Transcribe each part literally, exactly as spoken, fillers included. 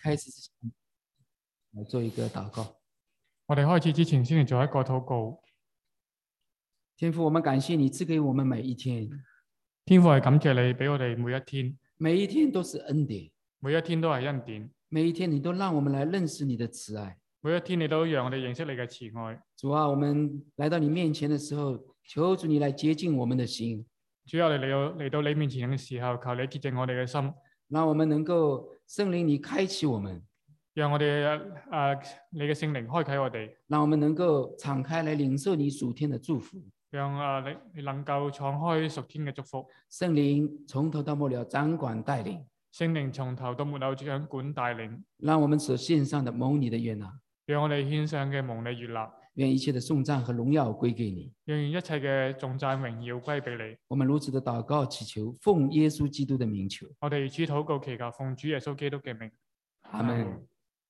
開始之前，來做一個禱告。 我哋開始之前，先嚟做一個禱告。 天父，我們感謝你賜給我們每一天， 天父係感謝你俾我哋每一天， 每一天都是恩典， 每一天都係恩典， 每一天你都讓我們來認識你的慈愛。 每一天你都讓我哋認識你嘅慈愛。 主啊，我們來到你面前的時候，求主你來潔淨我們的心。 主啊，我哋嚟到嚟到你面前嘅時候，求你潔淨我哋嘅心， 讓我們能夠聖靈你開啟我們， 讓我哋誒、呃、你嘅聖靈開啟我哋， 讓我們能夠敞開來領受你屬天的祝福。 讓誒、呃、你你能夠敞開屬天嘅祝福。 聖靈從頭到末了掌管帶領， 聖靈從頭到末有掌管帶領， 讓我們所獻上的蒙你的悅納， 讓我哋獻上嘅蒙你悅納， 願一切的頌讚和榮耀歸給你， 讓一切嘅頌讚榮耀歸俾你。 我們如此的禱告祈求，奉耶穌基督的名求。 我哋主禱告祈求，奉主耶穌基督嘅名。 阿們。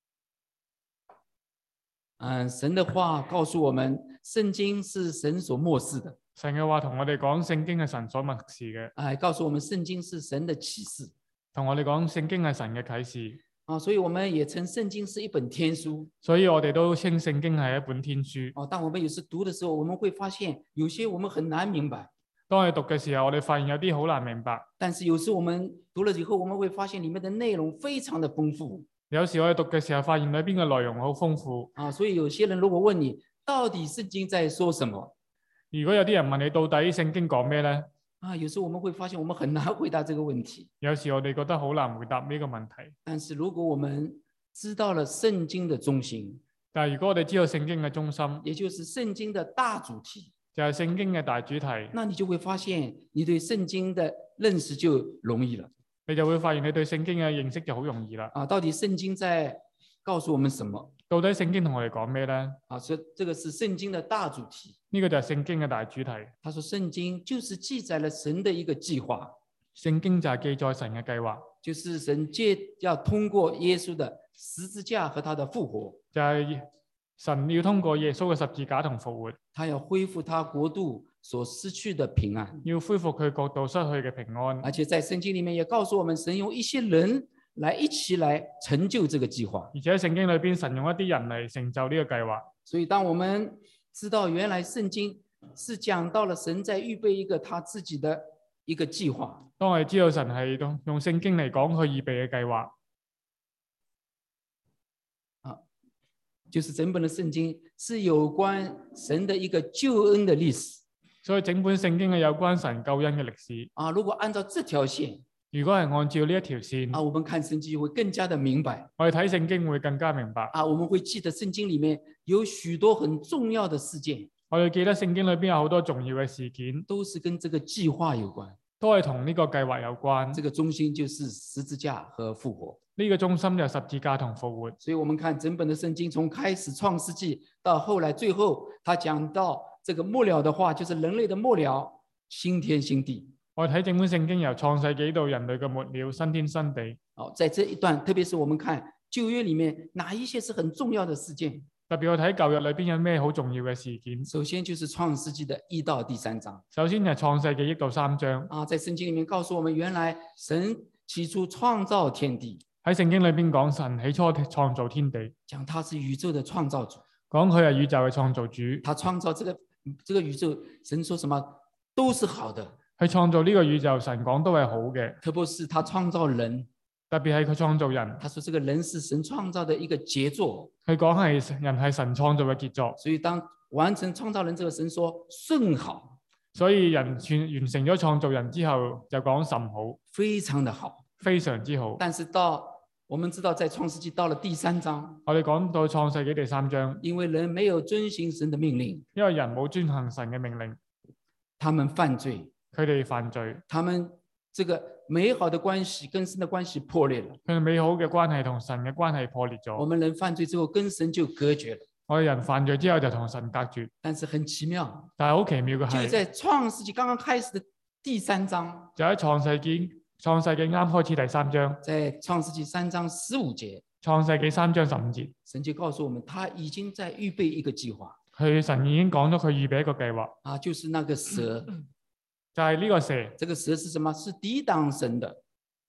嗯，神的話告訴我們，聖經是神所默示的。 神嘅話同我哋講，聖經係神所默示嘅。 哎，告訴我們聖經是神的啟示。 同我哋講，聖經係神嘅啟示。 啊，所以我們也稱聖經是一本天書。 所以我哋都稱聖經係一本天書。 哦，當我們有時讀的時候，我們會發現有些我們很難明白。 當我哋讀嘅時候，我哋發現有啲好難明白。 但是有時我們讀了以後，我們會發現裡面的內容非常的豐富。 有時我哋讀嘅時候，發現裏邊嘅內容好豐富。 啊，所以有些人如果問你，到底聖經在說什麼？ 如果有啲人問你到底聖經講咩呢？ 啊，有時候我們會發現我們很難回答這個問題。 有時我哋覺得好難回答呢個問題。 但是如果我們知道了聖經的中心， 但係如果我哋知道聖經嘅中心， 也就是聖經的大主題， 就係聖經嘅大主題， 那你就會發現你對聖經的認識就容易了。 你就會發現你對聖經嘅認識就好容易啦。 啊，到底聖經在告訴我們什麼？ 到底聖經同我哋講咩呢？ 啊，所以這個是聖經的大主題。 呢個就係聖經嘅大主題。 他說聖經就是記載了神的一個計劃。 聖經就係記載神嘅計劃， 就是神借要通過耶穌的十字架和他的復活， 就係神要通過耶穌嘅十字架同復活， 他要恢復他國度所失去的平安， 要恢復佢國度失去嘅平安。 而且在聖經裡面也告訴我們，神用一些人來一起來成就這個計劃。 而且喺聖經裏邊，神用一啲人嚟成就呢個計劃。 所以當我們知道原來聖經是講到了神在預備一個他自己的一個計劃， 當我哋知道神係用用聖經嚟講佢預備嘅計劃， 啊，就是整本的聖經是有關神的一個救恩的歷史。 所以整本聖經係有關神救恩嘅歷史。 啊，如果按照這條線， 如果係按照呢一條線， 啊，我們看聖經會更加的明白。 我哋睇聖經會更加明白。 啊，我們會記得聖經裡面有許多很重要的事件， 我哋記得聖經裏邊有好多重要嘅事件， 都是跟這個計劃有關， 都係同呢個計劃有關。 這個中心就是十字架和復活。 呢個中心就係十字架同復活。 所以我們看整本的聖經，從開始創世紀到後來最後，他講到這個末了的話，就是人類的末了，新天新地。 我哋睇整本聖經由創世紀到人類嘅末了，新天新地。 好，在這一段，特別是我們看舊約裡面哪一些是很重要的事件？ 特別我睇舊約裏邊有咩好重要嘅事件？ 首先就是創世紀的一到第三章。 首先係創世紀一到三章。 啊，在聖經裡面告訴我們，原來神起初創造天地。 喺聖經裏邊講神起初創造天地， 講他是宇宙的創造主， 講佢係宇宙嘅創造主。 他創造這個這個宇宙，神說什麼都是好的。 去創造呢個宇宙，神講都係好嘅。 特別是他創造人， 特別係佢創造人。 他說這個人是神創造的一個傑作。 佢講係人係神創造嘅傑作。 所以當完成創造人，這個神說甚好。 所以人完完成咗創造人之後，就講甚好， 非常的好， 非常之好。 但是到我們知道，在創世紀到了第三章， 我哋講到創世紀第三章， 因為人沒有遵行神的命令， 因為人冇遵行神嘅命令， 他們犯罪。 佢哋犯罪， 他們這個美好的關係跟神的關係破裂了。 佢哋美好嘅關係同神嘅關係破裂咗。 我們人犯罪之後跟神就隔絕了。 我哋人犯罪之後就同神隔絕。 但是很奇妙， 但係好奇妙嘅係， 就在創世紀剛剛開始的第三章， 就喺創世紀創世紀啱開始第三章， 在創世紀三章十五節， 創世紀三章十五節， 神就告訴我們，他已經在預備一個計劃。 佢神已經講咗佢預備一個計劃， 啊，就是那個蛇。 就係呢個蛇。 這個蛇是什麼？是抵擋神的。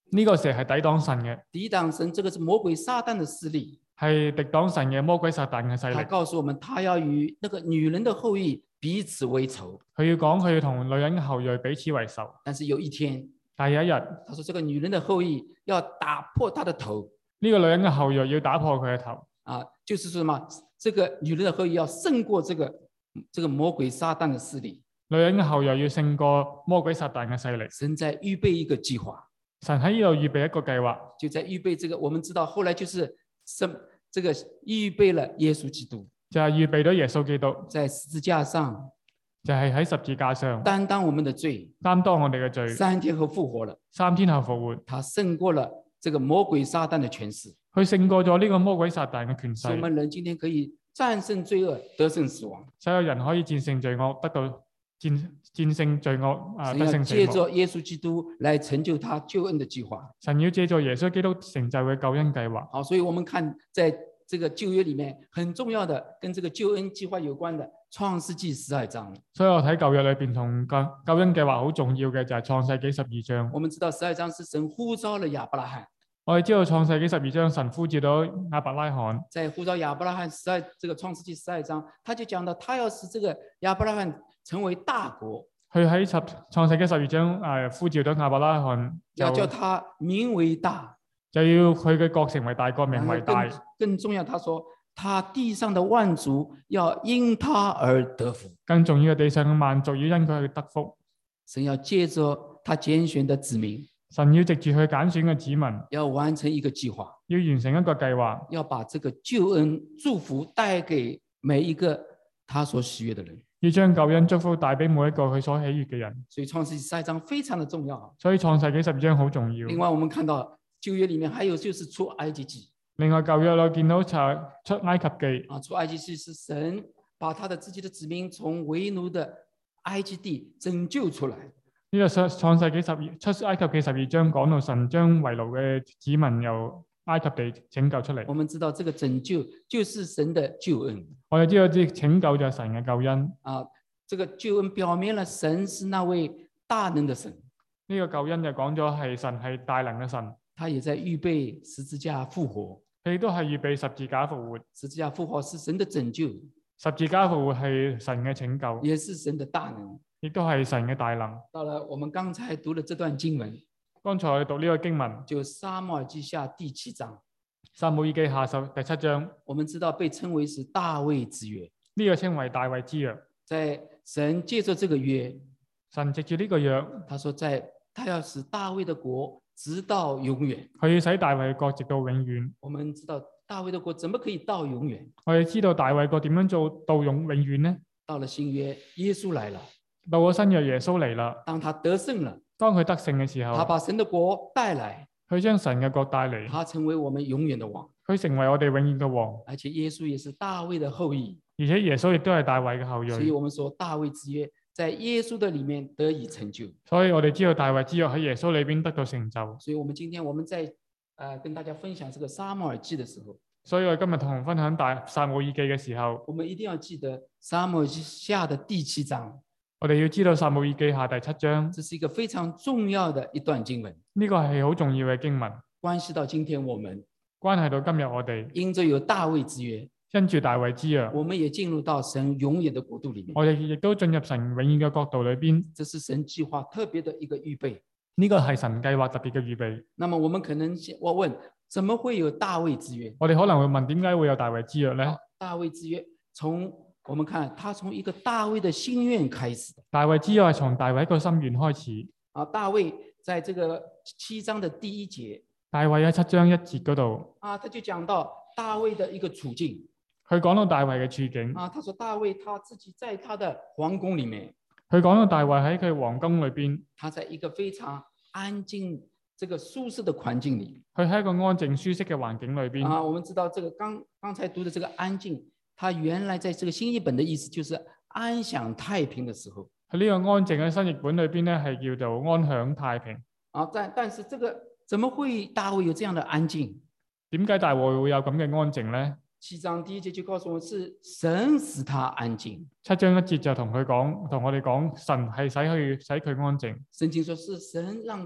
呢個蛇係抵擋神嘅， 抵擋神，這個是魔鬼撒旦的勢力。 係敵擋神嘅魔鬼撒旦嘅勢他力。 告訴我們，他要與那個女人的後裔彼此為仇。 佢要講佢要同女人嘅後裔彼此為仇。 但是有一天， 但係有一日， 他說這個女人的後裔要打破她的頭。 呢個女人嘅後裔要打破佢嘅頭。 啊，就是說嘛，這個女人的後裔要勝過這個這個魔鬼撒旦的勢力。 女人嘅後裔要勝過魔鬼撒旦嘅勢力。 神在預備一個計劃， 神喺呢度預備一個計劃， 就在預備這個。我們知道後來就是神這個預備了耶穌基督， 就係預備咗耶穌基督， 在十字架上， 就係喺十字架上擔當我們的罪， 擔當我哋嘅罪， 三天後復活了， 三天後復活， 他勝過了這個魔鬼撒旦的權勢。 佢勝過咗呢個魔鬼撒旦嘅權勢。 使我們人今天可以戰勝罪惡，得勝死亡。 所有人可以戰勝罪惡，得到戰戰勝罪惡啊，得勝死神要借亡。 着耶穌基督來成就他救恩的計劃。 神要借助耶穌基督成就嘅救恩計劃。 好，所以我們看在這個舊約裡面很重要的跟這個救恩計劃有關的創世紀十二章。 所以我睇舊約裏邊同救救恩計劃好重要嘅就係創世紀十二章。 我們知道十二章是神呼召了亞伯拉罕。 我哋知道創世紀十二章神呼召到亞伯拉罕， 在呼召亞伯拉罕十二這個創世紀十二章，他就講到他要使這個亞伯拉罕成為大國。 佢喺十創世紀十二章誒、呃、呼召到亞伯拉罕， 要叫他名為大， 就要佢嘅國成為大國，名為大。 更，更重要，他說他地上的萬族要因他而得福。 更重要嘅，地上嘅萬族要因佢去得福。 神要借着他揀選的子民， 神要藉住佢揀選嘅子民， 要完成一個計劃， 要完成一個計劃， 要把這個救恩祝福帶給每一個他所喜悅的人。 要將救恩祝福帶俾每一個佢所喜悅嘅人。 所以創世紀十二章非常的重要。 所以創世紀十二章好重要。 另外，我們看到舊約裏面還有就是出埃及記。 另外舊約我見到就出埃及記。 啊，出埃及記是神把他的自己的子民從為奴的埃及地拯救出來。 呢個創世紀十二出埃及記十二章講到神將為奴嘅子民由埃及地拯救出嚟。 我們知道這個拯救就是神的救恩。 我哋知道啲拯救就係神嘅救恩。 啊，這個救恩表明了神是那位大能的神。 呢個救恩就講咗係神係大能嘅神。 他也在預備十字架復活。 佢都係預備十字架復活。 十字架復活是神的拯救。 十字架復活係神嘅拯救， 也是神的大能， 亦都係神嘅大能。 到了我們剛才讀的這段經文， 剛才我哋讀呢個經文， 就撒母耳記下第七章。 撒母耳記下十第七章， 我們知道被稱為是大衛之約。 呢、這個稱為大衛之約。 在神借着這個約， 神藉住呢個約， 他說在他要使大衛的國直到永遠。 佢要使大衛嘅國直到永遠。 我們知道大衛的國怎麼可以到永遠？ 我哋知道大衛國點樣做到永永遠呢？ 到了新約，耶穌來了。 到咗新約，耶穌嚟啦。 當他得勝了， 當佢得勝嘅時候， 他把神的國帶來， 佢將神嘅國帶嚟， 他成為我們永遠的王。 佢成為我哋永遠嘅王。 而且耶穌也是大衛的後裔， 而且耶穌亦都係大衛嘅後裔。 所以我們說大衛之約在耶穌的裏面得以成就。 所以我哋知道大衛之約喺耶穌裏邊得到成就。 所以我們今天我們在呃跟大家分享這個撒母耳記的時候， 所以我今日同分享大撒母耳記嘅時候， 我們一定要記得撒母耳記下的第七章。 我哋要知道撒母耳記下第七章， 這是一個非常重要的一段經文。 呢個係好重要嘅經文， 關係到今天我們， 關係到今日我哋， 因着有大衛之約， 因住大衛之約， 我們也進入到神永遠的國度裏面。 我哋亦都進入神永遠嘅國度裏邊。 這是神計劃特別的一個預備。 呢個係神計劃特別嘅預備。 那麼我們可能我問，怎麼會有大衛之約？ 我哋可能會問，點解會有大衛之約呢？ 大衛之約從我們看，他從一個大衛的心願開始的。 大衛之約係從大衛一個心願開始。 啊，大衛在這個七章的第一節， 大衛喺七章一節嗰度， 啊，他就講到大衛的一個處境。 佢講到大衛嘅處境。 啊，他說大衛他自己在他的皇宮裏面。 佢講到大衛喺佢皇宮裏邊， 他在一個非常安靜、這個舒適的環境裏。 佢喺一個安靜舒適嘅環境裏邊。 啊，我們知道這個剛剛才讀的這個安靜，它原來在這個新譯本的意思就是安享太平的時候。 喺呢個安靜嘅新譯本裏邊咧，係叫做安享太平。 啊，但但是這個怎麼會大衛有這樣的安靜？ 點解大衛會有咁嘅安靜咧？ 七章第一節就告訴我，是神使他安靜。 七章一節就同佢講，同我哋講，神係使佢使佢安靜。 聖經說是神讓不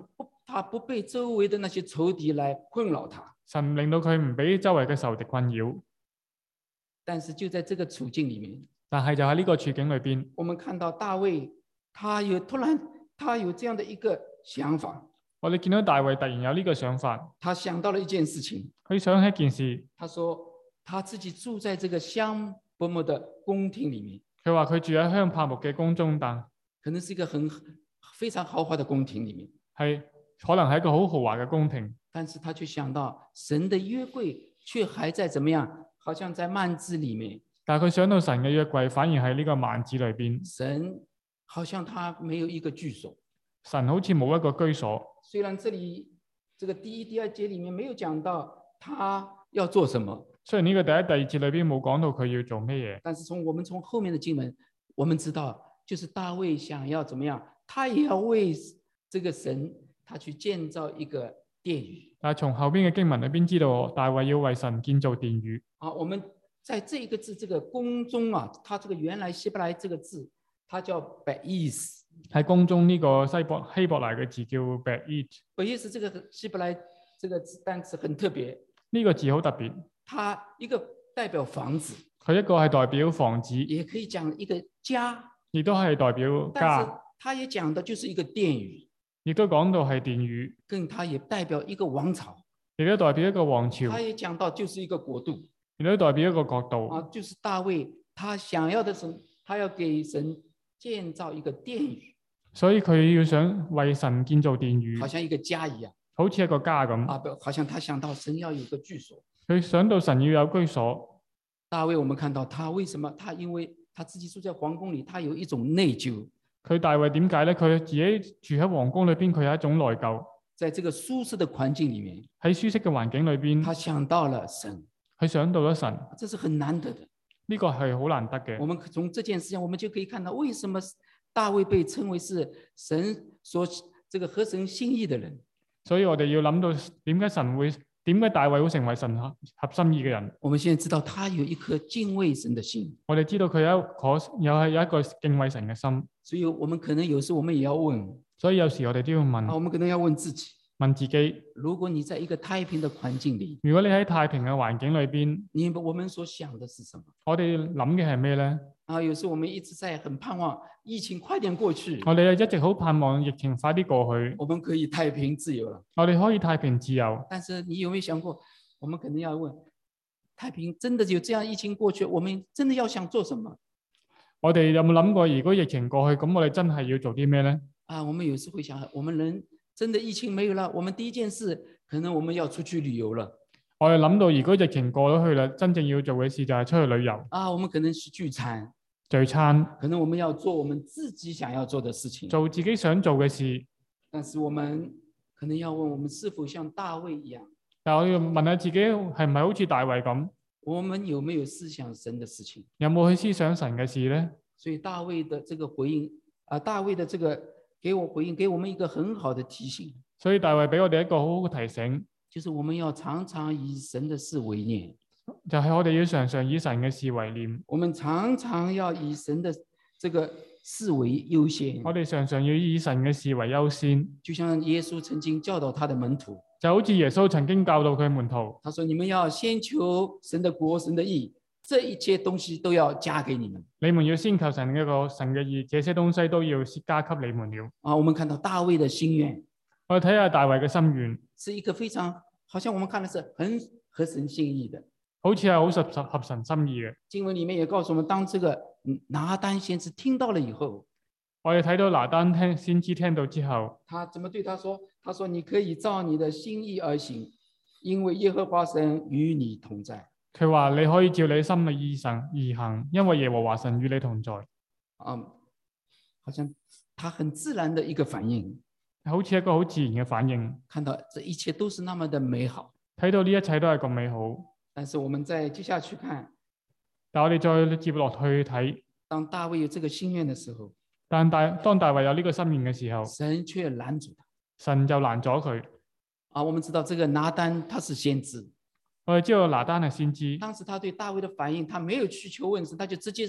他不被周圍的那些仇敵來困擾他。 神令到佢唔俾周圍嘅仇敵困擾。 但是就在這個處境裡面， 但係就喺呢個處境裏邊， 我們看到大衛，他有突然他有這樣的一個想法。 我哋見到大衛突然有呢個想法， 他想到了一件事情， 佢想起一件事。 他說他自己住在這個香柏木的宮廷裡面。 佢話佢住喺香柏木嘅宮中，但可能是一個很非常豪華的宮廷裡面， 係可能係一個好豪華嘅宮廷。 但是他卻想到神的約櫃卻還在怎麼樣，好像在幔子裡面。 但係佢想到神嘅約櫃反而喺呢個幔子裏邊， 神好像他沒有一個居所， 神好似冇一個居所。 雖然這裡這個第一、第二節裡面沒有講到他要做什麼， 雖然呢個第一、第二節裏邊冇講到佢要做咩嘢， 但是從我們從後面的經文，我們知道就是大衛想要怎麼樣，他也要為這個神，他去建造一個殿宇。 但係從後邊嘅經文裏邊知道，大衛要為神建造殿宇。 啊，我們在這一個字，這個宮中啊，它這個原來希伯來這個字，它叫 Beis。 喺宮中呢個西伯希伯來嘅字叫 Beis。 Beis 這個希伯來這個字單詞很特別， 呢個字好特別， 它一個代表房子， 佢一個係代表房子， 也可以講一個家， 亦都係代表但是家， 它也講的就是一個殿宇， 亦都講到係殿宇， 更它也代表一個王朝， 亦都代表一個王朝， 它也講到就是一個國度， 亦都代表一個國度。 啊，就是大衛他想要的是，他要給神建造一個殿宇， 所以佢要想為神建造殿宇， 好像一個家一樣， 好似一個家咁。 啊，好像他想到神要有個居所。 佢想到神要有居所。 大衛，我們看到他為什麼？他因為他自己住在皇宮裡，他有一種內疚。 佢大衛點解咧？佢自己住喺皇宮裏邊，佢有一種內疚。 在這個舒適的環境裡面， 喺舒適嘅環境裏邊， 他想到了神， 佢想到咗神， 這是很難得的。 呢個係好難得嘅。 我們從這件事情，我們就可以看到為什麼大衛被稱為是神所這個合神心意的人。 所以我哋要諗到點解神會，點解大衛會成為神合合心意嘅人？ 我們現在知道他有一顆敬畏神的心。 我哋知道佢有一顆又係有一個敬畏神嘅心。 所以我們可能有時我們也要問， 所以有時我哋都要問， 啊，我們可能要問自己， 問自己： 如果你在一個太平的環境裡， 如果你喺太平嘅環境裏邊， 你我們所想的是什麼？ 我哋諗嘅係咩咧？ 啊，有時我們一直在很盼望疫情快點過去， 我哋一直好盼望疫情快啲過去， 我們可以太平自由了。 我哋可以太平自由。 但是你有沒有想過，我們可能要問，太平真的有這樣疫情過去，我們真的要想做什麼？ 我哋有冇諗過，如果疫情過去，咁我哋真係要做啲咩咧？ 啊，我們有時會想，我們人真的疫情沒有了，我們第一件事可能我們要出去旅遊了。 我哋諗到，如果疫情過咗去啦，真正要做嘅事就係出去旅遊。 啊，我們可能是聚餐， 聚餐， 可能我們要做我們自己想要做的事情， 做自己想做嘅事。 但是我們可能要問，我們是否像大衛一樣？ 但我要問下自己，係唔係好似大衛咁？ 我們有沒有思想神的事情？ 有冇去思想神嘅事咧？ 所以大衛的這個回應啊，大衛的這個給我回應，給我們一個很好的提醒。 所以大衛俾我哋一個好好嘅提醒， 就是我們要常常以神的事為念， 就係我哋要常常以神嘅事為念。 我們常常要以神的這個事為優先。 我哋常常要以神嘅事為優先。 就像耶穌曾經教導他的門徒， 就好似耶穌曾經教導佢門徒， 他說：你們要先求神的國、神的義，這一切東西都要加給你們。 你們要先求神嘅個神嘅義，這些東西都要加給你們了。 啊，我們看到大衛的心願， 我哋睇下大衛嘅心願， 是一個非常，好像我們看的是很合神心意的， 好似係好合合合神心意嘅。 經文裡面也告訴我們，當這個拿單先知聽到了以後， 我哋睇到拿單聽先知聽到之後， 他怎麼對他說？他說：你可以照你的心意而行，因為耶和華神與你同在。 佢話你可以照你心意意神而行，因為耶和華神與你同在。 啊、嗯，好像他很自然的一個反應， 好似一個好自然嘅反應。 看到這一切都是那麼的美好， 睇到呢一切都係咁美好。 但是我們再接下去看， 但我哋再接落去睇， 當大衛有這個心願的時候， 但大當大衛有呢個心願嘅時候， 神卻攔阻他。 神就攔咗佢。 啊，我們知道這個拿單他是先知， 我哋知道拿單係先知， 當時他對大衛的反應，他沒有去求問神，他就直接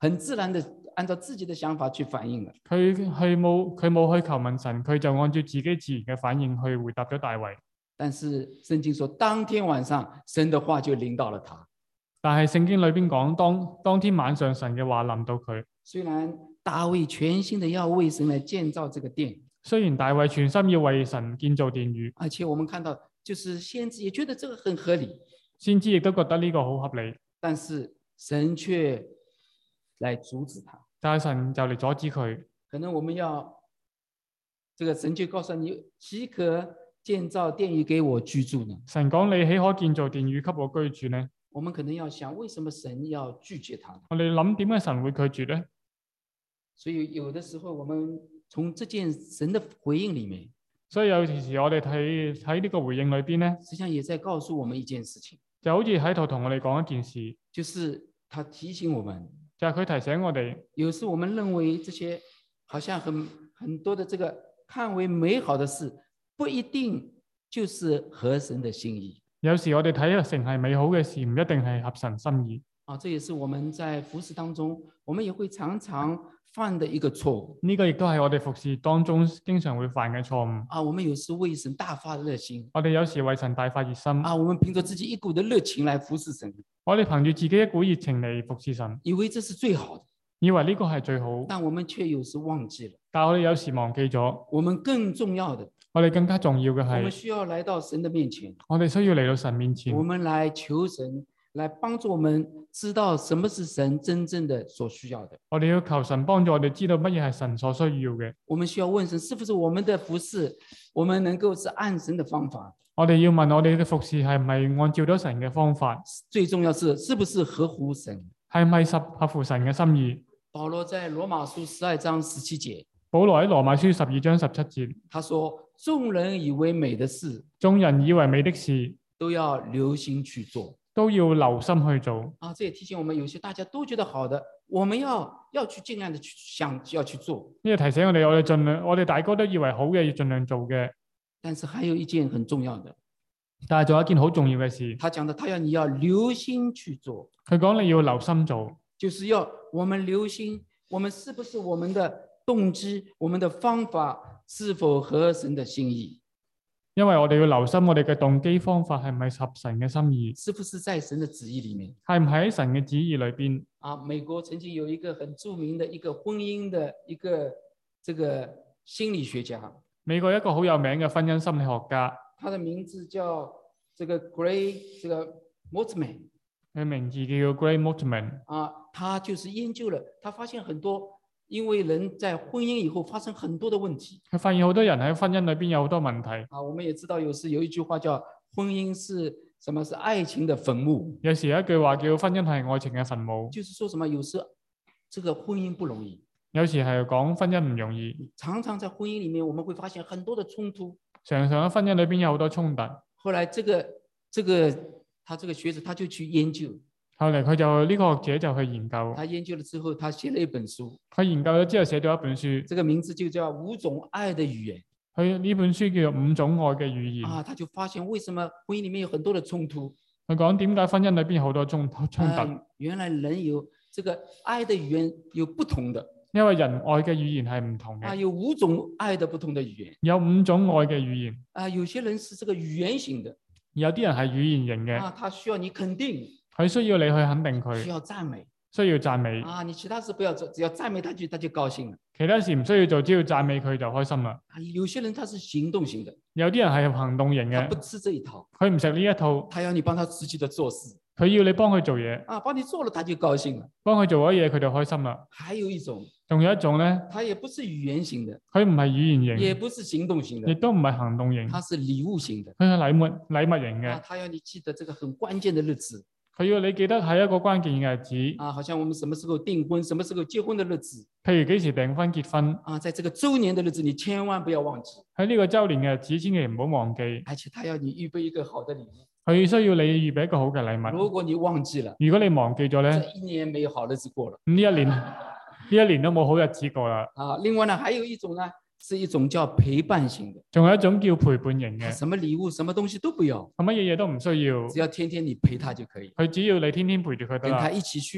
很自然的按照自己的想法去反應了。 佢佢冇佢冇去求問神，佢就按照自己自然嘅反應去回答咗大衛。 但是聖經說，當天晚上神的話就臨到了他。 但係聖經裏邊講，當當天晚上神嘅話臨到佢。 雖然大衛全心的要為神來建造這個殿， 雖然大衛全心要為神建造殿宇， 而且我們看到，就是先知也覺得這個很合理， 先知亦都覺得呢個好合理， 但是神卻來阻止他。 但係神就嚟阻止佢。 可能我們要，這個神就告訴你，豈可建造殿宇給我居住呢？ 神講，你豈可建造殿宇給我居住呢？ 我們可能要想，為什麼神要拒絕他？ 我哋諗點解神會拒絕呢？ 所以有的時候，我們從這件神的回應裡面， 所以有時我哋睇睇呢個回應裏邊咧， 實際上也在告訴我們一件事情， 就好似喺度同我哋講一件事， 就是他提醒我們， 就係佢提醒我哋， 有時我們認為這些好像很很多的這個看為美好的事，不一定就是合神的心意。 有時我哋睇成係美好嘅事，唔一定係合神心意。 啊，這也是我們在服事當中，我們也會常常犯的一個錯誤。 呢個亦都係我哋服事當中經常會犯嘅錯誤。 啊，我們有時為神大發熱心。 我哋有時為神大發熱心。 啊，我們憑着自己一股的熱情來服事神。 我哋憑住自己一股熱情嚟服侍神， 以為這是最好的， 以為呢個係最好， 但我們卻有時忘記了。 但我哋有時忘記咗， 我們更重要的， 我哋更加重要嘅我們係， 需要來到神的面前， 我哋需要嚟到神面前， 我們來求神，來幫助我們知道什麼是神真正的所需要的。 我哋要求神幫助我哋知道乜嘢係神所需要嘅。 我們需要問神，是不是我們的服事，我們能夠是按神的方法？ 我哋要問我哋嘅服事係唔係按照咗神嘅方法？ 最重要是是不是合乎神？ 係咪合合乎神嘅心意？ 保羅在羅馬書十二章十七節， 保羅喺羅馬書十二章十七節， 他說：眾人以為美的事， 眾人以為美的事， 都要留心去做。 都要留心去做。 啊，這也提醒我們，有些大家都覺得好的，我們要要去盡量的去想要去做。 呢個提醒我哋，我哋盡量，我哋大家都以為好嘅，要盡量做嘅。 但是還有一件很重要的， 但係仲有一件好重要嘅事， 他講的，他要你要留心去做。 佢講你要留心做， 就是要我們留心，我們是不是我們的動機、我們的方法是否合神的心意？ 因為我哋要留心我哋嘅動機方法係咪合神嘅心意， 是不是在神的旨意裡面？ 係唔係喺神嘅旨意裏邊？ 啊，美國曾經有一個很著名的一個婚姻的一個這個心理學家， 美國一個好有名嘅婚姻心理學家， 他的名字叫這個 Gray 這個 Mortman， 佢名字叫 Gray Mortman。 啊，他就是研究了，他發現很多。因為人在婚姻以後發生很多的問題， 佢發現好多人喺婚姻裏邊有好多問題。 啊，我們也知道有時有一句話叫婚姻是什麼？是愛情的墳墓。 有時有一句話叫婚姻係愛情嘅墳墓， 就是說什麼？有時這個婚姻不容易， 有時係講婚姻唔容易。 常常在婚姻裡面我們會發現很多的衝突， 常常喺婚姻裏邊有好多衝突。 後來這個這個他這個學者他就去研究。 後嚟佢就呢、這個學者就去研究， 他研究了之後，他寫了一本書。 佢研究咗之後寫咗一本書， 這個名字就叫《五種愛的語言》。 佢呢本書叫做《五種愛嘅語言》。 啊，他就發現為什麼婚姻裡面有很多的衝突。 佢講點解婚姻裏邊有好多衝衝突、 啊？原來人有這個愛的語言有不同的， 因為人愛嘅語言係唔同嘅。 啊，有五種愛的不同的語言。 有五種愛嘅語言。 啊，有些人是這個語言型的， 有啲人係語言型嘅。 啊，他需要你肯定。 佢需要你去肯定佢， 需要讚美， 需要讚美啊！你其他事不要做，只要讚美他就他就高興了。 其他事唔需要做，只要讚美佢就開心啦。 啊，有些人他是行動型的， 有啲人係行動型嘅， 他不吃這一套， 佢唔食呢一套， 他要你幫他實際的做事， 佢要你幫佢做嘢， 啊，幫你做了他就高興了， 幫佢做咗嘢佢就開心啦。 還有一種， 仲有一種咧， 他也不是語言型的， 佢唔係語言型， 也不是行動型的， 亦都唔係行動型， 他是禮物型的， 佢係禮物禮物型嘅， 啊，他要你記得這個很關鍵的日子。 佢要你記得喺一個關鍵嘅日子， 啊，好像我們什麼時候訂婚，什麼時候結婚的日子， 譬如幾時訂婚結婚， 啊，在這個周年的日子，你千萬不要忘記。 喺呢個周年嘅日子，千祈唔好忘記。 而且他要你預備一個好的禮物， 佢需要你預備一個好嘅禮物。 如果你忘記了， 如果你忘記咗咧， 這一年沒有好日子過了。 咁呢一年呢一年都冇好日子過啦。 啊，另外呢，還有一種呢，是一種叫陪伴型的， 仲有一種叫陪伴型嘅， 什麼禮物、什麼東西都不要， 乜嘢嘢都唔需要， 只要天天你陪他就可以， 佢只要你天天陪住佢得啦， 跟他一起去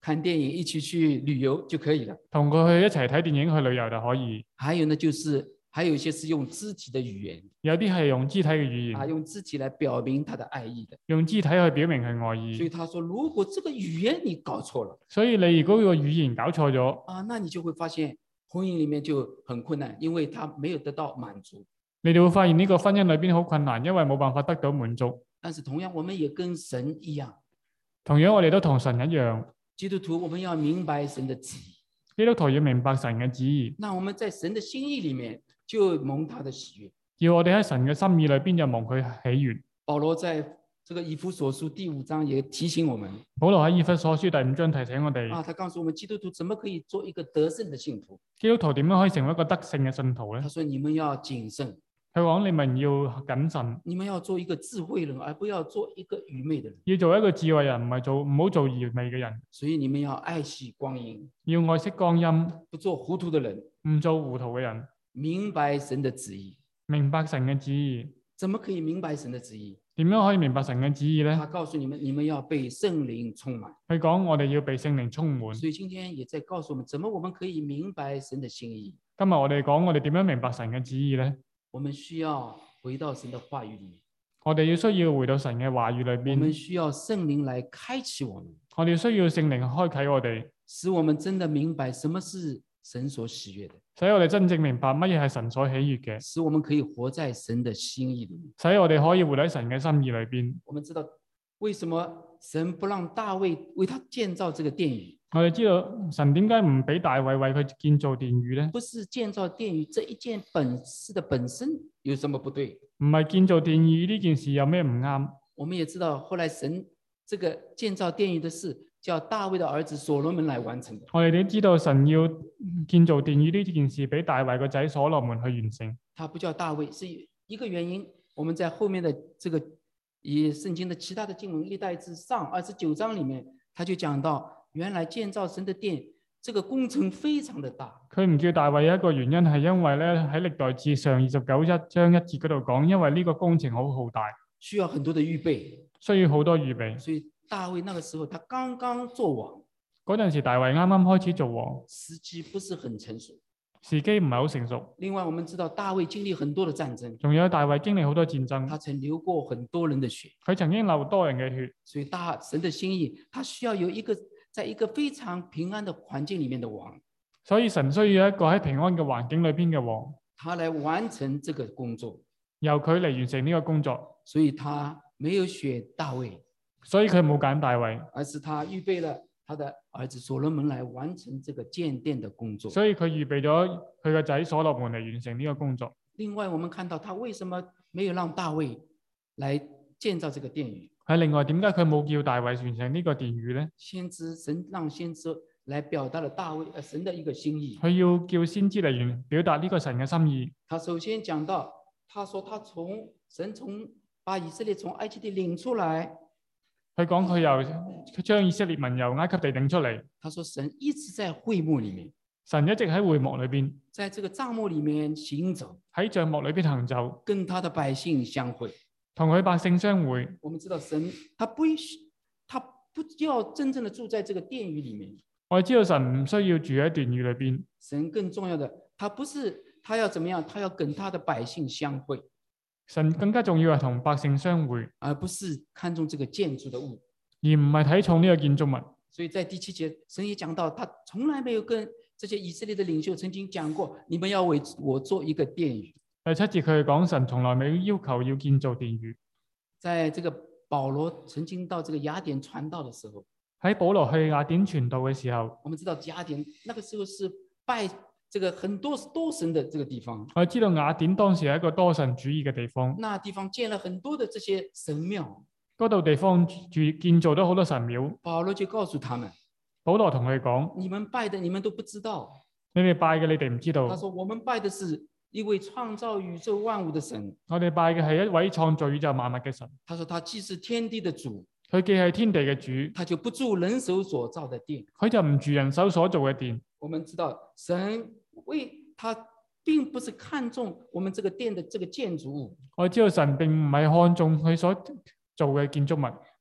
看電影，一起去旅遊就可以了。 同佢去一齊睇電影去旅遊就可以。 還有呢，就是還有一些是用肢體的語言， 有啲係用肢體嘅語啊， 言， 用肢體來表明他的愛意的。 用肢體去表明佢愛意。 所以他說，如果這個語言你搞錯了， 所以你如果個語言搞錯咗， 啊，那你就會發現婚姻裡面就很困難，因為他沒有得到滿足。 你哋會發現呢個婚姻裏邊好困難，因為冇辦法得到滿足。 但是同樣，我們也跟神一樣， 同樣我哋都同神一樣， 基督徒我們要明白神的旨意。 基督徒要明白神嘅旨意， 那我們在神的心意裡面就蒙他的喜悅。 要我哋喺神嘅心意裏邊就蒙佢喜悅。 保羅在這個以弗所書第五章也提醒我們， 保羅喺以弗所書第五章提醒我哋， 啊，他告訴我們基督徒怎麼可以做一個得勝的信徒。 基督徒點樣可以成為一個得勝嘅信徒咧他？說你們要謹慎， 佢講你們要謹慎， 你們要做一個智慧人，而不要做一個愚昧的人。 要做一個智慧人，唔係做唔好做愚昧嘅人。 所以你們要愛惜光陰， 要愛惜光陰， 不做糊塗的人， 唔做糊塗嘅人， 明白神的旨意。 明白神嘅旨意。 怎麼可以明白神的旨意？ 點樣可以明白神嘅旨意咧？ 他告訴你們，你們要被聖靈充滿。 佢講我哋要被聖靈充滿。 所以今天也在告訴我們，怎麼我們可以明白神的心意？ 今日我哋講我哋點樣明白神嘅旨意咧？ 我們需要回到神的話語裡面， 我哋要需要回到神嘅話語裏我們邊， 需要聖靈來開啟我們， 我哋需要聖靈開啟我哋， 使我們真的明白什麼是神所喜悅的， 使我哋真正明白乜嘢係神所喜悅嘅， 使我們可以活在神的心意裡面。 使我哋可以活喺神嘅心意裏邊。 我們知道為什麼神不讓大衛為他建造這個殿宇？ 我哋知道神點解唔俾大衛為佢建造殿宇咧？ 不是建造殿宇這一件本事的本身有什麼不對？ 唔係建造殿宇呢件事有咩唔啱？ 我們也知道後來神這個建造殿宇的事，叫大衛的兒子所羅門來完成的。 我哋都知道神要建造殿宇呢件事俾大衛個仔所羅門去完成。 他不叫大衛是一個原因。我們在後面的這個以聖經的其他的經文歷代志上二十九章裡面，他就講到原來建造神的殿這個工程非常的大。 佢唔叫大衛一個原因係因為咧喺歷代志上二十九一章一節嗰度講，因為呢個工程好浩大， 需要很多的預備， 需要好多預備。 所以大衛那個時候他剛剛做王， 嗰陣時大衛啱啱開始做王， 時機不是很成熟。 時機唔係好成熟。 另外我們知道大衛經歷很多的戰爭， 仲有大衛經歷好多戰爭， 他曾流過很多人的血， 佢曾經流多人嘅血， 所以大神的心意，他需要有一個在一個非常平安的環境裡面的王， 所以神需要一個喺平安嘅環境裏邊嘅王， 他來完成這個工作。 由佢嚟完成呢個工作。 所以他沒有選大衛， 所以佢冇揀大衛， 而是他預備了他的兒子所羅門來完成這個建殿的工作。 所以佢預備咗佢個仔所羅門嚟完成呢個工作。 另外，我們看到他為什麼沒有讓大衛來建造這個殿宇？ 喺另外，點解佢冇叫大衛完成呢個殿宇咧？ 先知神讓先知來表達了大衛呃神的一個心意。 佢要叫先知嚟完表達呢個神嘅心意。 他首先講到，他說他從神從把以色列從埃及地領出來。 佢講佢由佢將以色列民由埃及地領出嚟。 他說神一直在會幕裡面， 神一直喺會幕裏邊， 在這個帳幕裡面行走， 喺帳幕裏邊行走， 跟他的百姓相會。 同佢百姓相會。 我們知道神他不他不要真正的住在這個殿宇裡面。 我哋知道神唔需要住喺殿宇裏邊。 神更重要的，他不是他要怎麼樣，他要跟他的百姓相會。 神更加重要係同百姓相會， 而不是看重這個建築的物， 而唔係睇重呢個建築物。 所以在第七節，神也講到，他從來沒有跟這些以色列的領袖曾經講過，你們要為我做一個殿宇。 第七節佢講神從來未要求要建造殿宇。 在這個保羅曾經到這個雅典傳道的時候， 喺保羅去雅典傳道嘅時候， 我們知道雅典那個時候是拜這個很多多神的這個地方。 我知道雅典當時係一個多神主義嘅地方， 那地方建了很多的這些神廟， 嗰度地方住建造咗好多神廟。 保羅就告訴他們， 保羅同佢講： 你們拜的你們都不知道， 你哋拜嘅你哋唔知道。 他說我們拜的是一位創造宇宙萬物的神。 我哋拜嘅係一位創造宇宙萬物嘅神。 他說他既是天地的主， 佢既係天地嘅主， 他就不住人手所造的殿。 佢就唔住人手所做嘅殿。 我們知道神為他並不是看重我們這個殿的這個建築物， 我知道神並唔係看重佢所做嘅建築物，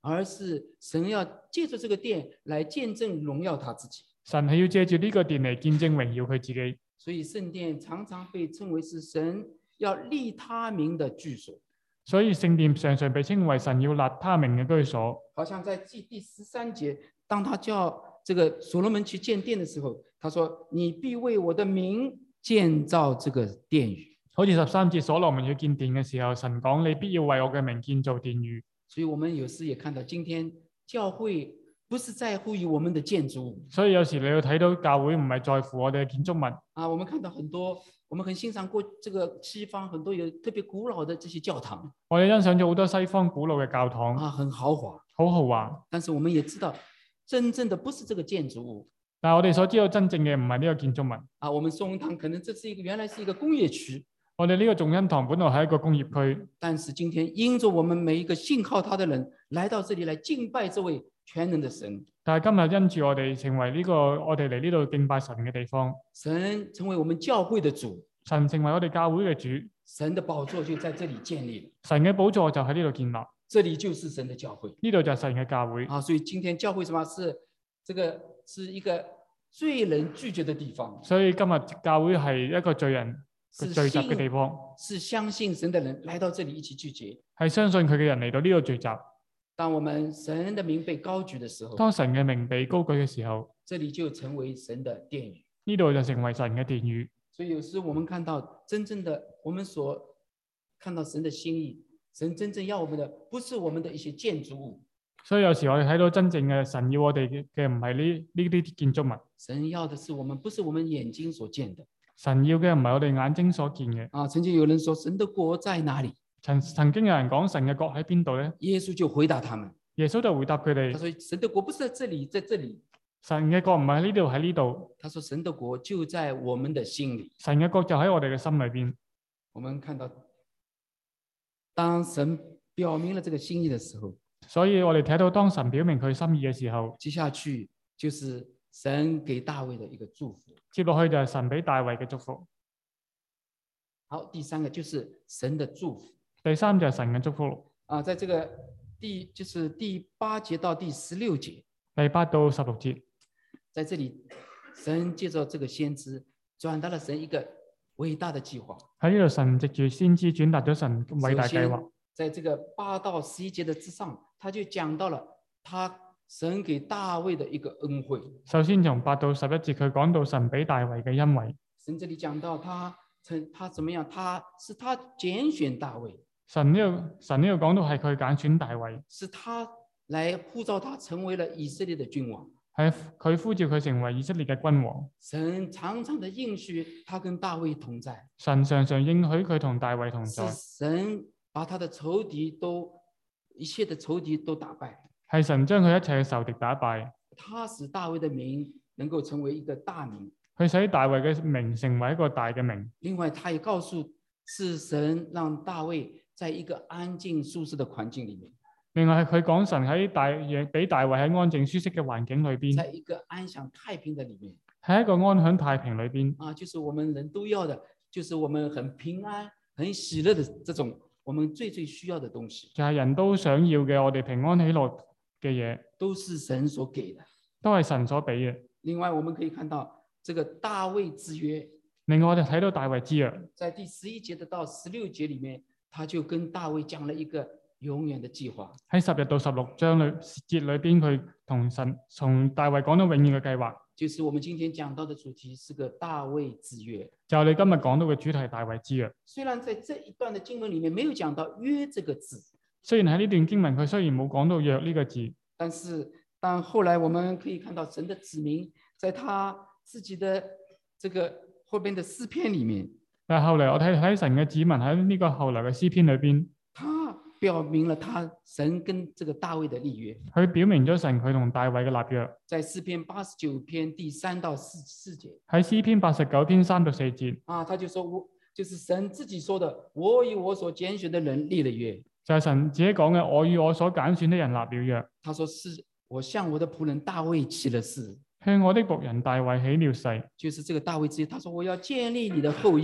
而是神要借助這個殿來見證榮耀他自己。 神係要借住呢個殿嚟見證榮耀佢自己。 所以聖殿常常被稱為是神要立他名的居所。 所以聖殿常常被稱為神要立他名嘅居所。 好像在記第十三節，當他叫這個所羅門去建殿的時候，他說：你必為我的名建造這個殿宇。 好似十三節所羅門去建殿嘅時候，神講：你必要為我嘅名建造殿宇。 所以我們有時也看到，今天教會不是在乎於我們的建築物。 所以有時你要睇到教會唔係在乎我哋嘅建築物。 啊，我們看到很多，我們很欣賞過這個西方很多有特別古老的這些教堂。 我哋欣賞咗好多西方古老嘅教堂。 啊，很豪華， 好豪華。 但是我們也知道，真正的不是這個建築物。 但係我哋所知道真正嘅唔係呢個建築物。 啊，我們松恩堂可能這是一個原來是一個工業區。 我哋呢個眾恩堂本來係一個工業區， 但是今天因着我們每一個信靠他的人來到這裡來敬拜這位全能的神。 但係今日因住我哋成為呢、這個我哋嚟呢度敬拜神嘅地方， 神成為我們教會的主， 神成為我哋教會嘅主， 神的寶座就在這裡建立了。 神嘅寶座就喺呢度建立， 這裡就是神的教會， 呢度就係神嘅教會。 啊，所以今天教會什麼是這個是一個罪人聚集的地方。 所以今日教會係一個罪人聚集嘅地方， 是相信神的人來到這裡一起聚集， 係相信佢嘅人嚟到呢度聚集。 當我們神的名被高舉的時候， 當神嘅名被高舉嘅時候， 這裡就成為神的殿宇， 呢度就成為神嘅殿宇。 所以有時我們看到真正的，我們所看到神的心意，神真正要我們的不是我們的一些建築物。 所以有時我哋睇到真正嘅神要我哋嘅唔係呢呢啲建築物， 神要的是我們，不是我們眼睛所見的。 神要嘅唔係我哋眼睛所見嘅。 啊，曾經有人說神的國在哪裡？ 曾曾經有人講神嘅國喺邊度咧？ 耶穌就回答他們， 耶穌就回答佢哋， 他說神的國不是在這裡，在這裡。 神嘅國唔係喺呢度，喺呢度。 他說神的國就在我們的心裡， 神嘅國就喺我哋嘅心裏邊。 我們看到，當神表明了這個心意的時候， 所以我哋睇到當神表明佢心意嘅時候， 接下去就是神給大衛的一個祝福。 接落去就係神俾大衛嘅祝福。 好，第三個就是神的祝福。 第三就係神嘅祝福。 啊，在這個第就是第八節到第十六節， 第八到十六節， 在這裡神借着這個先知轉達了神一個偉大的計劃。 喺呢度神藉住先知轉達咗神偉大計劃。 在這個八到十一節的之上，他就講到了他神給大衛的一個恩惠。 首先從八到十一節，佢講到神俾大衛嘅恩惠。 神這裡講到他曾他怎麼樣？他是他揀選大衛。 神呢度神呢度講到係佢揀選大衛， 是他來呼召他成為了以色列的君王。 係佢呼召佢成為以色列嘅君王。 神常常的應許他跟大衛同在。 神常常應許佢同大衛同在。 神把他的仇敵都一切的仇敵都打敗。 係神將佢一切嘅仇敵打敗。 他使大衛的名能夠成為一個大名。 佢使大衛嘅名成為一個大嘅名。 另外，他也告訴是神讓大衛在一個安靜舒適的環境裏面。 另外係佢講神喺大俾大衛喺安靜舒適嘅環境裏邊， 在一個安享太平的裏面。 喺一個安享太平裏邊。 啊，就是我們人都要的，就是我們很平安、很喜樂的這種我們最最需要的東西。 就係人都想要嘅，我哋平安喜樂嘅嘢， 都是神所給的， 都係神所俾嘅。 另外，我們可以看到這個大衛之約。 另外，我哋睇到大衛之約， 在第十一節的到十六節裏面，他就跟大衛講了一個永遠的計劃。 喺十日到十六章裏節裏邊，佢同神從大衛講到永遠嘅計劃。 就是我們今天講到的主題是個大衛之約。 就係你今日講到嘅主題，大衛之約。 雖然在這一段的經文裏面沒有講到約這個字， 雖然喺呢段經文佢雖然冇講到約呢個字， 但是但後來我們可以看到神的子民在他自己的這個後邊的詩篇裏面。 但係後嚟我睇睇神嘅子民喺呢個後來嘅詩篇裏邊， 他表明了他神跟這個大衛的立約。 佢表明咗神佢同大衛嘅立約。 在詩篇八十九篇第三到四四節。 喺詩篇八十九篇三到四節。 啊，他就說我就是神自己說的，我與我所揀選的人立了約。 就係神自己講嘅，我與我所揀選的人立了約。 他說是我向我的僕人大衛起了誓。 向我的僕人大衛起了誓。 就是這個大衛之約，他說我要建立你的後裔。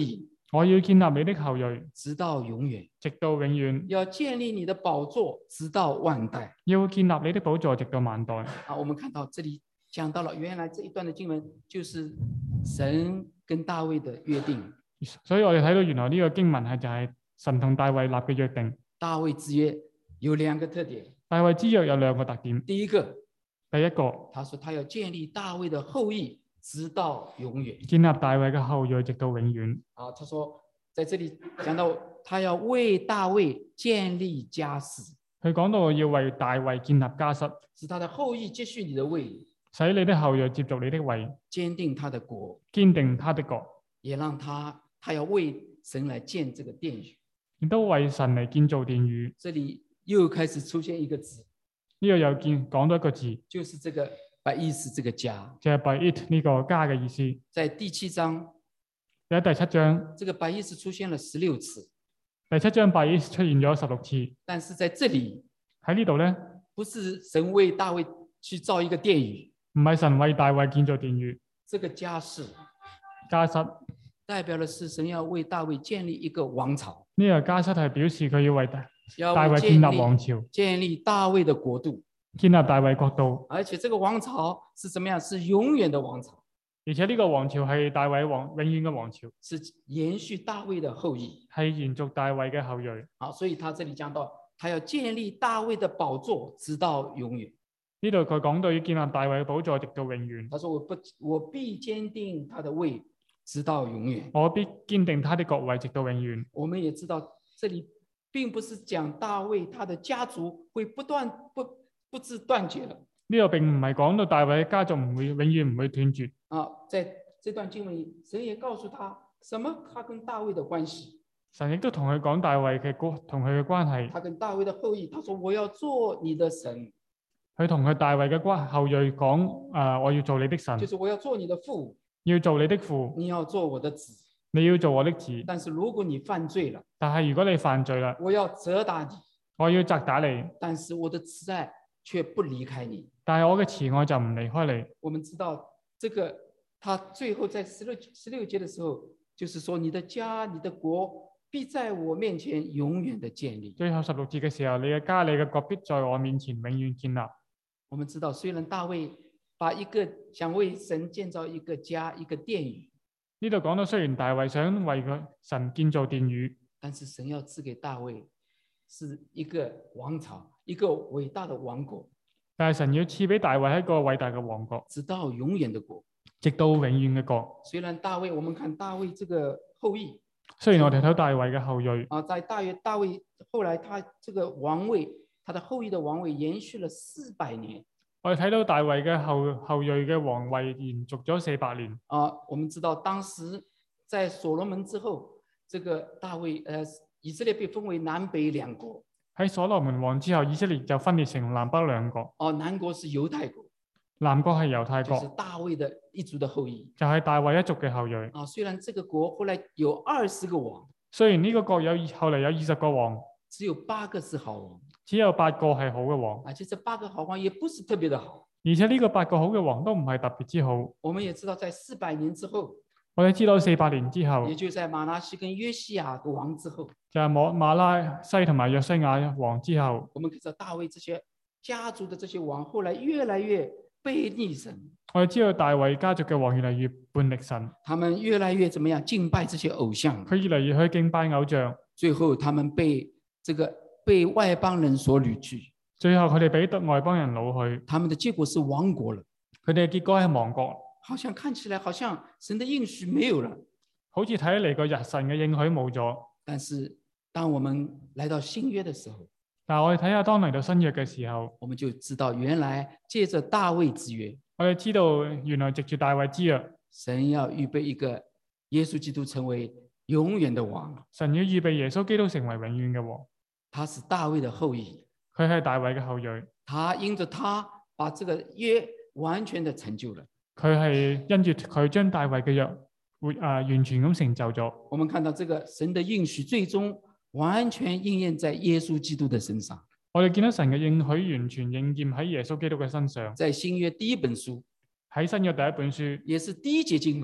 我要建立你的後裔， 直到永遠， 直到永遠； 要建立你的寶座，直到萬代。 要建立你的寶座，直到萬代。 啊，我們看到這裡講到了，原來這一段的經文就是神跟大衛的約定。 所以我哋睇到原來呢個經文係就係神同大衛立嘅約定。 大衛之約有兩個特點。 大衛之約有兩個特點。 第一個， 第一個， 他說他要建立大衛的後裔，直到永遠。 建立大衛嘅後裔，直到永遠。 啊，他說在這裡講到，他要為大衛建立家室。 佢講到要為大衛建立家室， 使他的後裔接續你的位， 使你的後裔接續你的位， 堅定他的國， 堅定他的國， 也讓他他要為神來建這個殿宇， 亦都為神嚟建造殿宇。 這裡又開始出現一個字， 呢個又見講到一個字， 就是這個百意思這個家， 就係 by it 呢個家嘅意思。 在第七章， 喺第七章， 這個百意思出現了十六次。 第七章 by it 出現咗十六次， 但是在這裡喺呢度咧， 不是神為大衛去造一個殿宇， 唔係神為大衛建造殿宇， 這個家室家室代表的是神要為大衛建立一個王朝。 呢個家室係表示佢要為大要大衛建立王朝， 建立大衛的國度， 建立大衛國度， 而且這個王朝是怎麼樣？是永遠的王朝， 而且呢個王朝係大衛王永遠嘅王朝， 是延續大衛的後裔， 係延續大衛嘅後裔。 好，所以他這裡講到，他要建立大衛的寶座，直到永遠。 呢度佢講到要建立大衛嘅寶座，直到永遠。 他說我不，我必堅定他的位，直到永遠。 我必堅定他的國位，直到永遠。 我們也知道，這裡並不是講大衛他的家族會不斷不不致斷絕了。 呢個並唔係講到大衛嘅家族唔會永遠唔會斷絕。 啊，在這段經文裡，神也告訴他什麼？他跟大衛的關係。 神亦都同佢講大衛嘅關同佢嘅關係。 他跟大衛的後裔，他說我要做你的神。 佢同佢大衛嘅關後裔講：啊、呃，我要做你的神， 就是我要做你的父， 要做你的父， 你要做我的子， 你要做我的子。 但是如果你犯罪了， 但係如果你犯罪啦， 我要責打你， 我要責打你， 但是我的慈愛卻不離開你。 但係我嘅慈愛就唔離開你。 我們知道這個，他最後在十六十六節的時候，就是說你的家、你的國必在我面前永遠的建立。 最後十六節嘅時候，你嘅家、你嘅國必在我面前永遠建立。 我們知道，雖然大衛把一個想為神建造一個家、一個殿宇， 呢度講到雖然大衛想為佢神建造殿宇， 但是神要賜給大衛是一個王朝，一個偉大的王國。 但係神要賜俾大衛一個偉大嘅王國， 直到永遠的國， 直到永遠嘅國。 雖然大衛，我們看大衛這個後裔， 雖然我哋睇大衛嘅後裔啊，在大衛大衛後來他這個王位，他的後裔的王位延續了四百年。 我哋睇到大衛嘅後後裔嘅王位延續咗四百年。 啊，我們知道當時在所羅門之後，這個大衛，呃，以色列被分為南北兩國。 喺所羅門王之後，以色列就分裂成南北兩國。 哦，南國是猶太國， 南國係猶太國， 就是大衛的一族的後裔， 就係大衛一族嘅後裔。 啊，雖然這個國後來有二十個王， 雖然呢個國有後嚟有二十個王， 只有八個是好王， 只有八個係好嘅王， 而且這八個好王也不是特別的好。 而且呢個八個好嘅王都唔係特別之好。 我們也知道，在四百年之後， 我哋知道四百年之後， 也就在馬拿西跟約西亞的王之後， 就係馬馬拉西同埋約西亞王之後， 我們可以知道大衛這些家族的這些王，後來越來越背逆神。 我哋知道大衛家族嘅王越嚟越叛逆神， 他們越來越怎麼樣敬拜這些偶像， 佢越嚟越去敬拜偶像， 最後他們被這個被外邦人所擄去， 最後佢哋俾外邦人擄去， 他們的結果是亡國了。 佢哋嘅結果係亡國， 好像看起來好像神的應許沒有了， 好似睇嚟個日神嘅應許冇咗。 但是當我們來到新約的時候， 但係我哋睇下當嚟到新約嘅時候， 我們就知道原來借着大衛之約， 我哋知道原來藉住大衛之約， 神要預備一個耶穌基督成為永遠的王， 神要預備耶穌基督成為永遠嘅王。 他是大衛的後裔， 佢係大衛嘅後裔， 他因着他把這個約完全的成就了。 佢係因住佢將大衛嘅約會啊完全咁成就咗。 我們看到這個神的應許最終完全應驗在耶穌基督的身上。 我哋見到神嘅應許完全應驗喺耶穌基督嘅身上。 在新約第一本書， 喺新約第一本書， 也是第一節經文，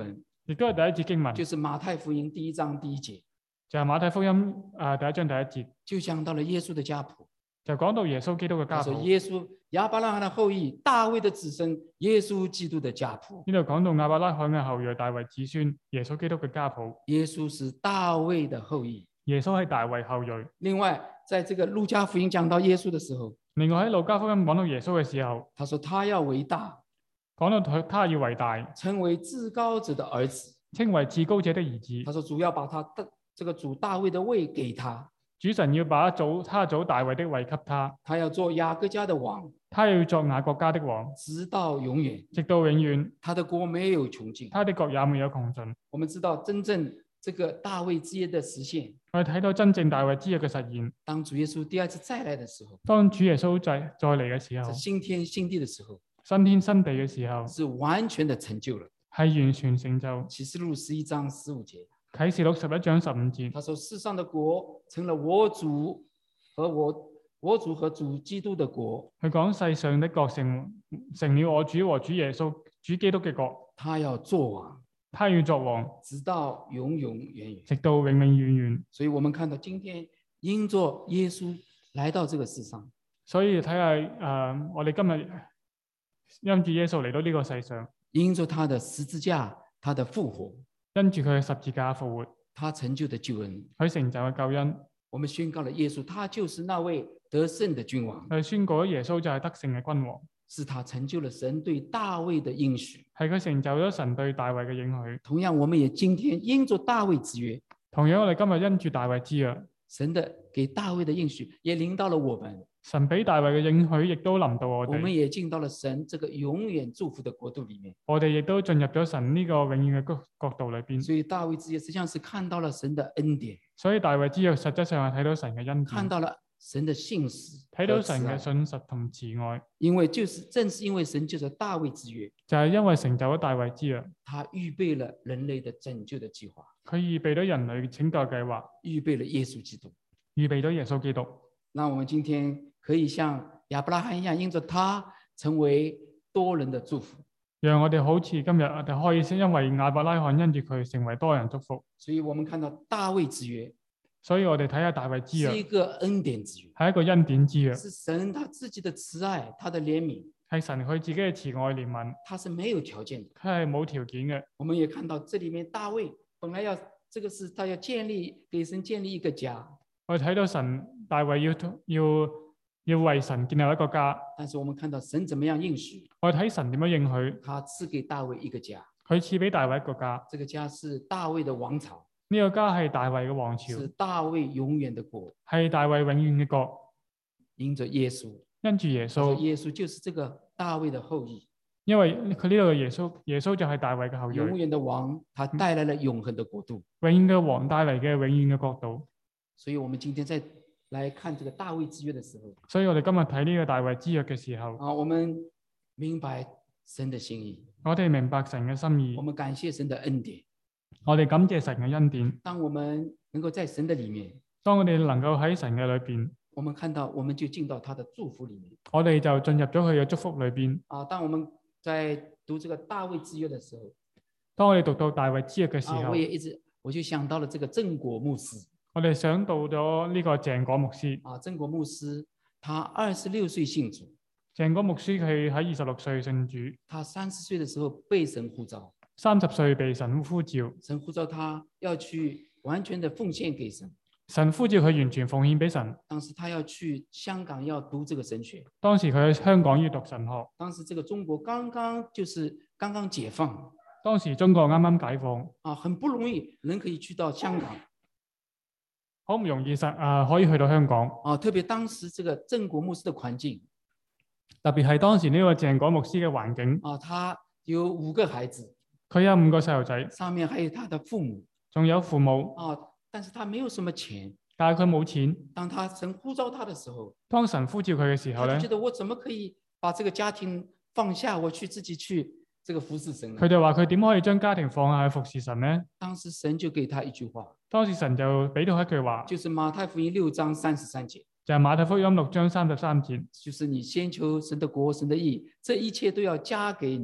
亦都係第一節經文， 就是馬太福音第一章第一節， 就係馬太福音啊第一章第一節， 就講到了耶穌的家譜。 就講到耶穌基督嘅家他說譜。 耶穌亞伯拉罕的後裔，大衛的子孫，耶穌基督的家譜。 呢度講到亞伯拉罕嘅後裔，大衛子孫，耶穌基督嘅家譜。 耶穌是大衛的後裔。 耶穌係大衛後裔。 另外，在這個路加福音講到耶穌的時候， 另外喺路加福音講到耶穌嘅時候， 他說他要為大， 講到佢他要為大， 成為至高者的兒子。 稱為至高者的兒子。 他說主要把他的這個主大衛的位給他， 主神要把祖他祖大衛的位給他， 他要做雅各家的王， 他要作雅各家的王， 直到永遠， 直到永遠。 他的國沒有窮盡。 他的國也沒有窮盡。 我們知道真正這個大衛之約的實現， 我哋睇到真正大衛之約嘅實現。 當主耶穌第二次再來的時候， 當主耶穌再再嚟嘅時候， 是新天新地的時候， 新天新地嘅時候， 是完全的成就了。 係完全成就。 啟示錄十一章十五節， 啟示錄十一章十五節， 他說世上的國成了我主和我我主和主基督的國。 佢講世上的國成成了我主和主耶穌主基督嘅國， 他要作王， 他要作王， 直到永永遠遠。 直到永永遠遠。 所以我們看到今天因着耶穌來到這個世上， 所以睇下誒，我哋今日因住耶穌嚟到呢個世上， 因着他的十字架，他的復活， 因住佢嘅十字架復活， 他成就的救恩， 佢成就嘅救恩， 我們宣告了耶穌，他就是那位得勝的君王， 佢宣告咗耶穌就係得勝嘅君王， 是他成就了神對大衛的應許。 係佢成就咗神對大衛嘅應許。 同樣，我們也今天因着大衛之約， 同樣我哋今日因住大衛之約， 神的給大衛的應許也臨到了我們， 神俾大衛嘅應許亦都臨到我我們哋， 也進到了神這個永遠祝福的國度裡面。 我哋亦都進入咗神呢個永遠嘅國國度裏邊。 所以大衛之約實際上是看到了神的恩典， 所以大衛之約實質上係睇到神嘅恩典， 看到了神的信實， 睇到神嘅信實同慈愛， 因為就是正是因為神就是大衛之約， 就係因為成就咗大衛之約， 他預備了人類的拯救的計劃， 佢預備咗人類拯救計劃， 預備了耶穌基督。 預備咗耶穌基督。 那我們今天可以像亞伯拉罕一樣，因着他成為多人的祝福。 讓我哋好似今日我哋可以先因為亞伯拉罕因住佢成為多人祝福， 所以我們看到大衛之約所以我哋睇下大衛之約是一個恩典之約， 係一個恩典之約， 是神他自己的慈愛，他的憐憫， 係神佢自己嘅慈愛憐憫， 他是沒有條件的。 佢係冇條件嘅。 我們也看到這裡面大衛本來要，這個是他要建立給神建立一個家， 我哋睇到神大衛要要要為神建立一個家， 但是我們看到神怎麼樣應許， 我哋睇神點樣應許， 他賜給大衛一個家， 佢賜俾大衛一個家， 這個家是大衛的王朝， 呢個家係大衛嘅王朝， 是大衛永遠的國， 係大衛永遠嘅國， 因着耶穌， 因住耶穌， 耶穌就是這個大衛的後裔， 因為佢呢度嘅耶穌，耶穌就係大衛嘅後裔， 永遠的王，他帶來了永恆的國度， 永遠嘅王帶嚟嘅永遠嘅國度。 所以我們今天在來看這個大衛之約的時候， 所以我哋今日睇呢個大衛之約嘅時候， 啊，我們明白神的心意， 我哋明白神嘅心意我，們感謝神的恩典。 我哋感謝神嘅恩典。 當我們能夠在神的裡面， 當我哋能夠喺神嘅裏邊， 我們看到，我們就進到他的祝福裡面。 我哋就進入咗佢嘅祝福裏邊。 啊，當我們在讀這個大衛之約的時候， 當我哋讀到大衛之約嘅時啊， 候， 我也一直我就想到了這個鄭國牧師。 我哋想到咗呢個鄭果牧師。 啊，鄭國牧師，他二十六歲信主， 鄭果牧師佢喺二十六歲信主， 他三十歲的時候被神呼召， 三十歲被神呼召， 神呼召他要去完全的奉獻給神。 神呼召佢完全奉獻俾神。 當時他要去香港要讀這個神學， 當時佢喺香港要讀神學， 當時這個中國剛剛就是剛剛解放， 當時中國啱啱解放， 啊，很不容易人可以去到香港， 好唔容易實啊可以去到香港。 啊，特別當時這個鄭國牧師的環境， 特別係當時呢個鄭果牧師嘅環境， 啊，他有五個孩子， 佢有五個細路仔， 上面還有他的父母， 仲有父母， 啊，但是他沒有什麼錢。 但係佢冇錢。 當他神呼召他的時候， 當神呼召佢嘅時候咧他就覺，得我怎麼可以把這個家庭放下，我去自己去這個服侍神呢？ 佢就話佢點可以將家庭放下去服侍神呢？ 當時神就給他一句話， 當時神就俾到一句話， 就是馬太福音六章三十三節， 就係馬太福音六章三十三節， 就是你先求神的國、神的義，這一切都要加給你們。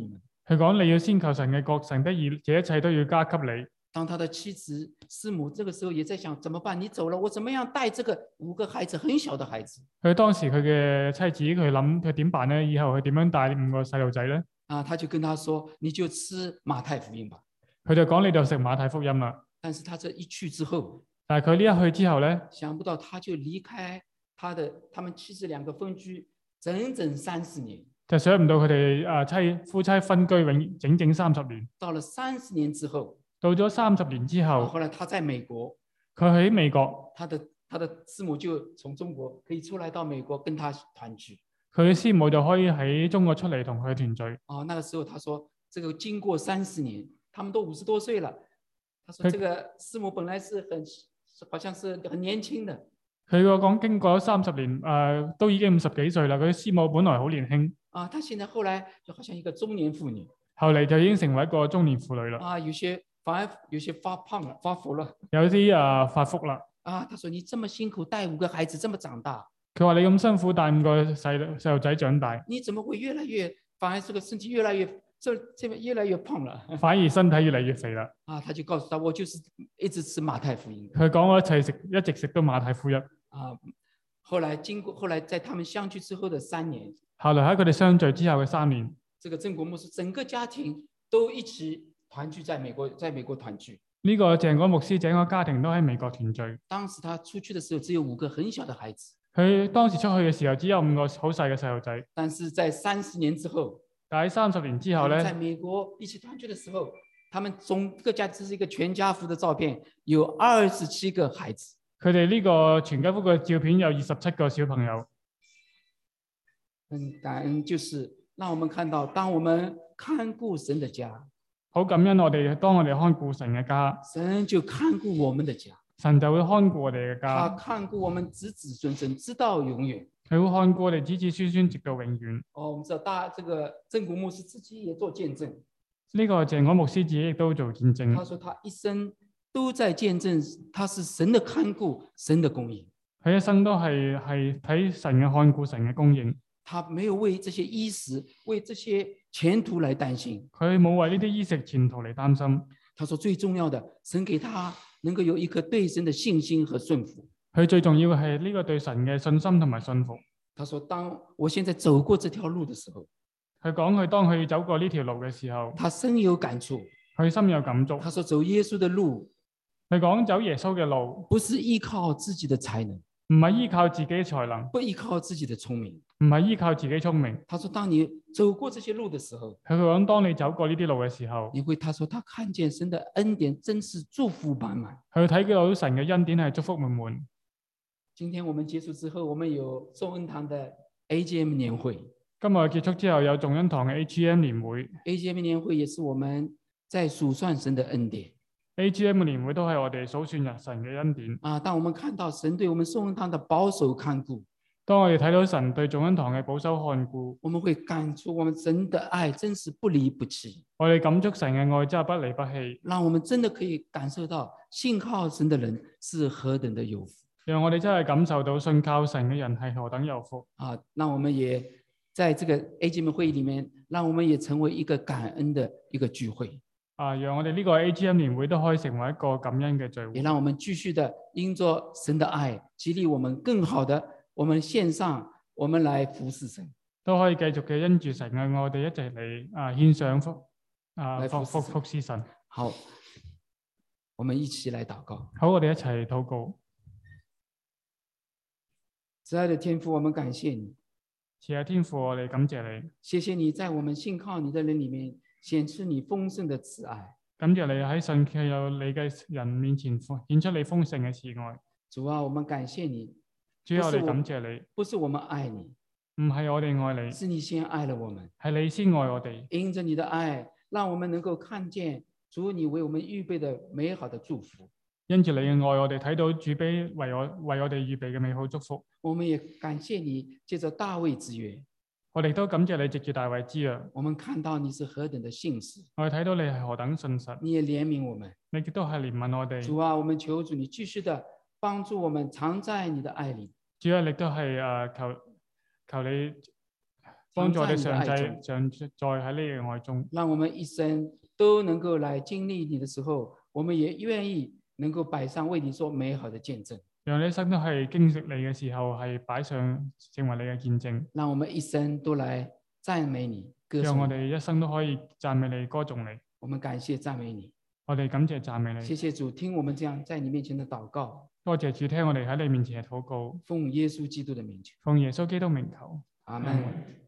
佢講你要先求神嘅國，神的義，這一切都要加給你。 當他的妻子師母這個時候也在想，怎麼辦？你走了，我怎麼樣帶這個五個孩子，很小的孩子？ 佢當時佢嘅妻子佢諗佢點辦咧？以後佢點樣帶五個細路仔咧？ 啊，他就跟他說：你就吃馬太福音吧。 佢就講你就食馬太福音啦。 但是他這一去之後， 但係佢呢一去之後咧， 想不到他就離開他的他們妻子兩個分居整整三十年。 就想唔到佢哋啊妻夫妻分居永整整三十年。 到了三十年之後， 到咗三十年之後， 後來他在美國， 佢喺美國， 他的他的師母就從中國可以出來到美國跟他團聚。 佢嘅師母就可以喺中國出嚟同佢團聚。 哦，那個時候他說，這個經過三十年，他們都五十多歲了。他說，這個師母本來是很，好像是很年輕的。 佢個講經過咗三十年，誒、呃、都已經五十幾歲啦。佢師母本來好年輕。 啊，他現在後來就好像一個中年婦女。 後嚟就已經成為一個中年婦女啦。 啊，有些反而有些發胖了，發福了。 有啲啊發福啦。 啊，他說你這麼辛苦帶五個孩子這麼長大。 佢話你咁辛苦帶五個細細路仔長大， 你怎麼會越來越反而這個身體越來越這這邊越來越胖了？ 反而身體越嚟越肥啦。 啊，他就告訴他，我就是一直吃馬太福音。 佢講我一齊食，一直食到馬太福音。 啊，後來經過後來在他們相聚之後的三年， 後來喺佢哋相聚之後嘅三年， 這個鄭國牧師整個家庭都一起團聚在美國，在美國團聚。 呢、這個鄭國牧師整個家庭都喺美國團聚。 當時他出去的時候只有五個很小的孩子。 佢當時出去嘅時候只有五個好細嘅細路仔。 但是在三十年之後， 但喺三十年之後咧， 在美國一起團聚的時候，他們總個家，這是一個全家福的照片，有二十七個孩子。 佢哋呢個全家福嘅照片有二十七個小朋友。 很感恩，就是讓我們看到，當我們看顧神的家， 好感恩我哋，當我哋看顧神嘅家， 神就看顧我們的家。 神就會看顧我哋嘅家。 他看顧我們子子孫孫，直到永遠。 佢會看顧我哋子子孫孫，直到永遠。 哦，我們知道大這個鄭國牧師自己也做見證。 呢個鄭國牧師自己亦都做見證。 他說他一生都在見證，他是神的看顧，神的供應。 佢一生都係係睇神嘅看顧，神嘅供應。 他沒有為這些衣食、為這些前途來擔心。 佢冇為呢啲衣食前途嚟擔心。 他說最重要的，神給他能夠有一顆對神的信心和順服。 佢最重要嘅係呢個對神嘅信心同埋信服。 他說：當我現在走過這條路的時候， 佢講佢當佢走過呢條路嘅時候， 他深有感觸， 佢心有感觸。 他說：走耶穌的路， 佢講走耶穌嘅路， 不是依靠自己的才能， 唔係依靠自己才能， 不依靠自己的聰明， 唔係依靠自己聰明。 他說：當你走過這些路的時候， 佢講當你走過呢啲路嘅時候， 你會，他說他看見神的恩典真是祝福滿滿。 佢睇到神嘅恩典係祝福滿滿。 今天我們結束之後，我們有眾恩堂的 A G M 年會。 今日結束之後有眾恩堂嘅 A G M 年會。 A G M 年會也是我們在數算神的恩典。 A G M 年會都係我哋數算日神嘅恩典。 啊，當我們看到神對我們眾恩堂的保守看顧， 當我哋睇到神對眾恩堂嘅保守看顧， 我們會感觸我們神的愛真是不離不棄。 我哋感觸神嘅愛真係不離不棄， 讓我們真的可以感受到信靠神的人是何等的有福。 讓我哋真係感受到信靠神嘅人係何等有福。 啊，讓我們也在這個 A G M 會議裡面，讓我們也成為一個感恩的一個聚會。 啊，讓我哋呢個 A G M 年會都可以成為一個感恩嘅聚會。 也讓我們繼續的因着神的愛，激勵我們更好的，我們獻上，我們來服侍神。 都可以繼續嘅因住神嘅愛，我哋一齊嚟啊獻上福啊服服服侍神。 好，我們一起來禱告。 好，我哋一齊禱告。 慈愛的天父，我們感謝你。 慈愛天父，我哋感謝你。 謝謝你在我們信靠你的人裡面顯出你豐盛的慈愛。 感謝你喺信靠有你嘅人面前顯出你豐盛嘅慈愛。 主啊，我們感謝你。 主啊，我哋感謝你。 不是我們愛你， 唔係我哋愛你， 是你先愛了我們。 係你先愛我哋。 因着你的愛，讓我們能夠看見主你為我們預備的美好的祝福。 因住你嘅愛，我哋睇到主俾為我為我哋預備嘅美好祝福。 我們也感謝你借着大衛之約。 我哋都感謝你藉住大衛之約。 我們看到你是何等的信實。 我哋睇到你係何等信實。 你也憐憫我們。 你亦都係憐憫我哋。 主啊，我們求主你繼續的幫助我們，常在你的愛裡。 主啊，你都係誒求求你幫助我哋藏上在你的愛中， 際上在喺呢個愛中， 讓我們一生都能夠來經歷你的時候，我們也願意能夠擺上為你做美好的見證。 讓你一生都係經歷你嘅時候係擺上成為你嘅見證。 讓我們一生都來讚美你，歌讓我頌你。 哋一生都可以讚美你、歌頌你。 我們感謝讚美你。 我哋感謝讚美你。 謝謝主，聽我們這樣在你面前的禱告。 多謝主聽我哋喺你面前嘅禱告。 奉耶穌基督的名求。 奉耶穌基督名求。 阿門。